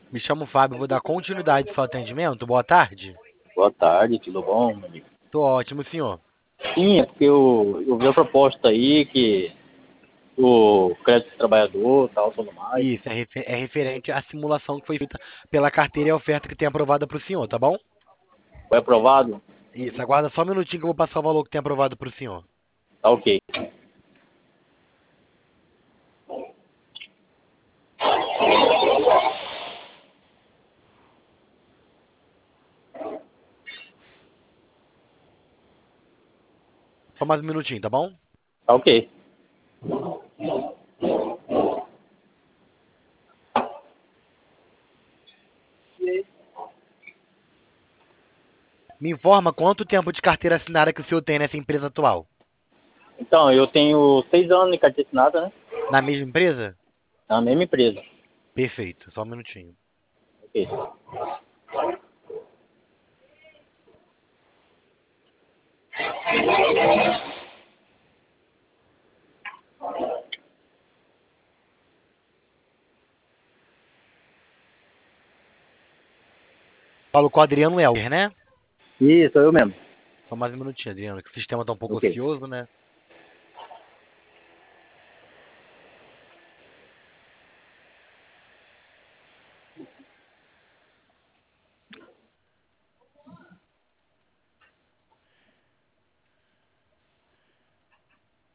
Me chamo Fábio, vou dar continuidade ao seu atendimento. Boa tarde. Boa tarde, tudo bom, meu amigo? Tô ótimo, senhor. Sim, é porque eu vi a proposta aí que o crédito do trabalhador, tal, tudo mais. Isso, é referente à simulação que foi feita pela carteira e a oferta que tem aprovada para o senhor, tá bom? Foi aprovado? Isso, aguarda só um minutinho que eu vou passar o valor que tem aprovado para o senhor. Tá ok. Só mais um minutinho, tá bom? Tá ok. Me informa quanto tempo de carteira assinada que o senhor tem nessa empresa atual? Então, eu tenho 6 anos de carteira assinada, né? Na mesma empresa? Na mesma empresa. Perfeito, só um minutinho. Ok. Falo com o Adriano Helder, né? Isso, eu mesmo. Só mais um minutinho, Adriano, que o sistema tá um pouco Ok. ocioso, né?